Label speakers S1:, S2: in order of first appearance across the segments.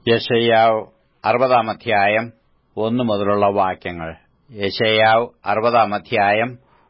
S1: യെശയ്യാവ് 60-ാം അധ്യായം 1 മുതലുള്ള വാക്യങ്ങൾ. യെശയ്യാവ് 60-ാം അധ്യായം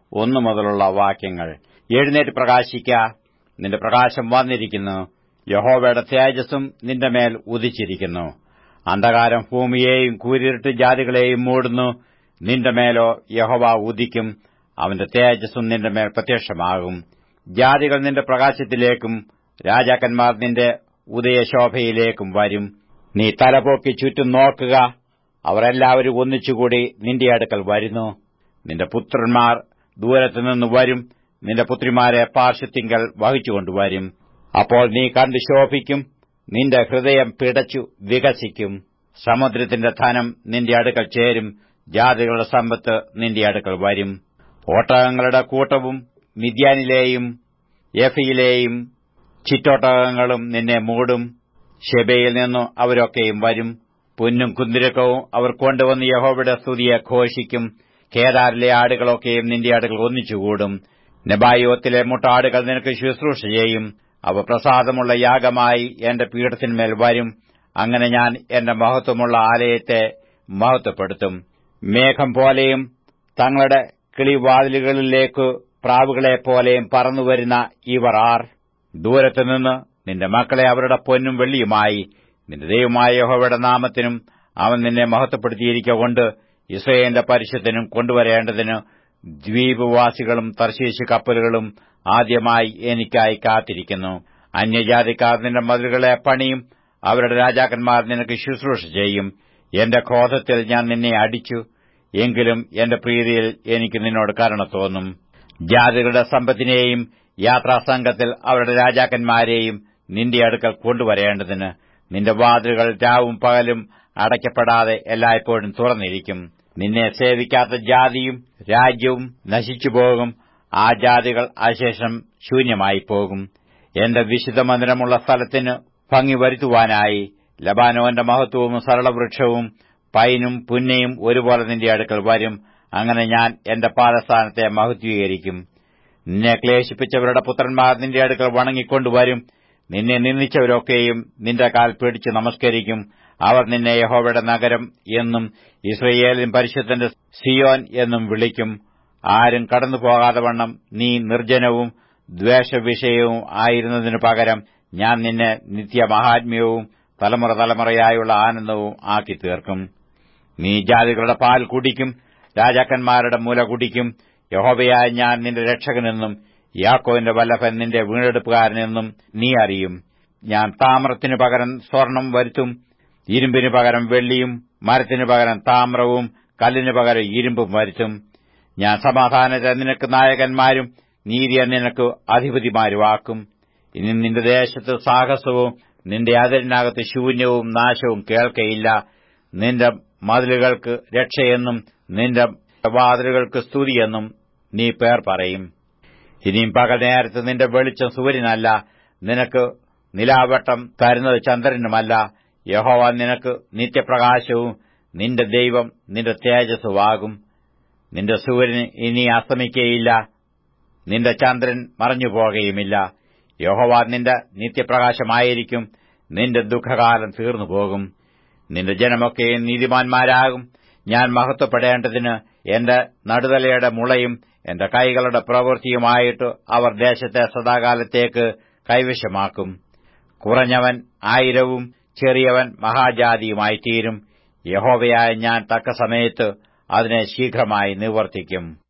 S1: 1 മുതലുള്ള വാക്യങ്ങൾ. എഴുന്നേറ്റ് പ്രകാശിക്ക, നിന്റെ പ്രകാശം വന്നിരിക്കുന്നു, യഹോവയുടെ തേജസ്സും നിന്റെ മേൽ ഉദിച്ചിരിക്കുന്നു. അന്ധകാരം ഭൂമിയെയും കൂരിരുട്ട് ജാതികളെയും മൂടുന്നു. നിന്റെ മേലോ യഹോവ ഉദിക്കും, അവന്റെ തേജസ്സും നിന്റെ മേൽ പ്രത്യക്ഷമാകും. ജാതികൾ നിന്റെ പ്രകാശത്തിലേക്കും രാജാക്കന്മാർ നിന്റെ ഉദയശോഭയിലേക്കും വരും. നീ തലപൊക്കി ചുറ്റും നോക്കുക, അവർ എല്ലാവരും ഒന്നിച്ചുകൂടി നിന്റെ അടുക്കൽ വരുന്നു. നിന്റെ പുത്രന്മാർ ദൂരത്തുനിന്ന് വരും, നിന്റെ പുത്രിമാരെ പാർശ്വത്തിങ്കൽ വഹിച്ചുകൊണ്ടുവരും. അപ്പോൾ നീ കണ്ടു ശോഭിക്കും, നിന്റെ ഹൃദയം പിടച്ചു വികസിക്കും. സമുദ്രത്തിന്റെ ധനം നിന്റെ അടുക്കൽ ചേരും, ജാതികളുടെ സമ്പത്ത് നിന്റെ അടുക്കൽ വരും. ഒട്ടകങ്ങളുടെ കൂട്ടവും മിദ്യാനിലെയും എഫയിലെയും ചിറ്റൊട്ടകങ്ങളും നിന്നെ മൂടും. ശെബയിൽ നിന്നു അവരൊക്കെയും വരും. പൊന്നും കുന്തിരക്കവും അവർ കൊണ്ടുവന്ന് യഹോവയുടെ സ്തുതിയെ ഘോഷിക്കും. കേദാരിലെ ആടുകളൊക്കെയും നിന്റെ അടുക്കൽ ഒന്നിച്ചുകൂടും. നെബായോത്തിലെ മുട്ടാടുകൾ നിനക്ക് ശുശ്രൂഷ ചെയ്യും. അവ പ്രസാദമുള്ള യാഗമായി എന്റെ പീഠത്തിന്മേൽ വരും. അങ്ങനെ ഞാൻ എന്റെ മഹത്വമുള്ള ആലയത്തെ മഹത്വപ്പെടുത്തും. മേഘം പോലെയും തങ്ങളുടെ കിളിവാതിലുകളിലേക്ക് പ്രാവുകളെപ്പോലെയും പറന്നുവരുന്ന ഇവർ ആർ? ദൂരത്തുനിന്ന് നിന്റെ മക്കളെ അവരുടെ പൊന്നും വെള്ളിയുമായി നിന്റെ ദൈവമായ യഹോവയുടെ നാമത്തിനും അവൻ നിന്നെ മഹത്വപ്പെടുത്തിയിരിക്കൊണ്ട് യിസ്രായേലിന്റെ പരിശുദ്ധനും കൊണ്ടുവരേണ്ടതിന് ദ്വീപവാസികളും തർശീശ് കപ്പലുകളും ആദ്യമായി എനിക്കായി കാത്തിരിക്കുന്നു. അന്യജാതിക്കാർ നിന്റെ മതിലുകളെ പണിയും, അവരുടെ രാജാക്കന്മാർ നിനക്ക് ശുശ്രൂഷ ചെയ്യും. എന്റെ ക്രോധത്തിൽ ഞാൻ നിന്നെ അടിച്ചു, എങ്കിലും എന്റെ പ്രീതിയിൽ എനിക്ക് നിന്നോട് കരുണ തോന്നും. ജാതികളുടെ സമ്പത്തിനെയും യാത്രാസംഘത്തിൽ അവരുടെ രാജാക്കന്മാരെയും നിന്റെ അടുക്കൽ കൊണ്ടുവരേണ്ടതിന് നിന്റെ വാതിലുകൾ രാവും പകലും അടയ്ക്കപ്പെടാതെ എല്ലായ്പ്പോഴും തുറന്നിരിക്കും. നിന്നെ സേവിക്കാത്ത ജാതിയും രാജ്യവും നശിച്ചുപോകും. ആ ജാതികൾ അശേഷം ശൂന്യമായിപ്പോകും. എന്റെ വിശുദ്ധ മന്ദിരമുള്ള സ്ഥലത്തിന് ഭംഗി വരുത്തുവാനായി ലബാനോന്റെ മഹത്വവും സരളവൃക്ഷവും പൈനും പുന്നയും ഒരുപോലെ നിന്റെ അടുക്കൽ വരും. അങ്ങനെ ഞാൻ എന്റെ പാദസ്ഥാനത്തെ മഹത്വീകരിക്കും. നിന്നെ ക്ലേശിപ്പിച്ചവരുടെ പുത്രന്മാർ നിന്റെ അടുക്കൽ വണങ്ങിക്കൊണ്ടുവരും. നിന്നെ നിന്ദിച്ചവരൊക്കെയും നിന്റെ കാൽ പിടിച്ച് നമസ്കരിക്കും. അവർ നിന്നെ യഹോവയുടെ നഗരം എന്നും യിസ്രായേലിൻ പരിശുദ്ധന്റെ സിയോൻ എന്നും വിളിക്കും. ആരും കടന്നുപോകാതെ വണ്ണം നീ നിർജ്ജനവും ദ്വേഷവിഷയവും ആയിരുന്നതിനു പകരം ഞാൻ നിന്നെ നിത്യമഹാത്മ്യവും തലമുറ തലമുറയായുള്ള ആനന്ദവും ആക്കി തീർക്കും. നീ ജാതികളുടെ പാൽ കുടിക്കും, രാജാക്കന്മാരുടെ മുല കുടിക്കും. യഹോവയായ ഞാൻ നിന്റെ രക്ഷകനെന്നും യാക്കോബിന്റെ വല്ലഭൻ നിന്റെ വീണ്ടെടുപ്പുകാരനെന്നും നീ അറിയും. ഞാൻ താമ്രത്തിനു പകരം സ്വർണം വരുത്തും, ഇരുമ്പിനു പകരം വെള്ളിയും, മരത്തിനു പകരം താമ്രവും, കല്ലിനു പകരം ഇരുമ്പും വരുത്തും. ഞാൻ സമാധാനത്തെ നിനക്ക് നായകന്മാരും നീതിയെ നിനക്ക് അധിപതിമാരുമാക്കും. ഇനി നിന്റെ ദേശത്ത് സാഹസവും നിന്റെ അതിരിനകത്ത് ശൂന്യവും നാശവും കേൾക്കയില്ല. നിന്റെ മതിലുകൾക്ക് രക്ഷയെന്നും നിന്റെ വാതിലുകൾക്ക് സ്തുതിയെന്നും നീ പേർ പറയും. ഇനിയും പകൽ നേരത്ത് നിന്റെ വെളിച്ചം സൂര്യനല്ല, നിനക്ക് നിലാവട്ടം തരുന്നത് ചന്ദ്രനുമല്ല. യഹോവ നിനക്ക് നിത്യപ്രകാശവും നിന്റെ ദൈവം നിന്റെ തേജസ്സുവാകും. നിന്റെ സൂര്യൻ ഇനി അസ്തമിക്കയില്ല, നിന്റെ ചന്ദ്രൻ മറഞ്ഞുപോകുകയുമില്ല. യഹോവ നിന്റെ നിത്യപ്രകാശമായിരിക്കും. നിന്റെ ദുഃഖകാലം തീർന്നുപോകും. നിന്റെ ജനമൊക്കെയും നീതിമാന്മാരാകും. ഞാൻ മഹത്വപ്പെടേണ്ടതിന് എന്റെ നടുതലയുടെ മുളയും എന്റെ കൈകളുടെ പ്രവൃത്തിയുമായിട്ട് അവർ ദേശത്തെ സദാകാലത്തേക്ക് കൈവശമാക്കും. കുറഞ്ഞവൻ 1000-ഉം ചെറിയവൻ മഹാജാതിയുമായി തീരും. യഹോവയായ ഞാൻ തക്ക സമയത്ത് അതിനെ ശീഘ്രമായി നിവർത്തിക്കും.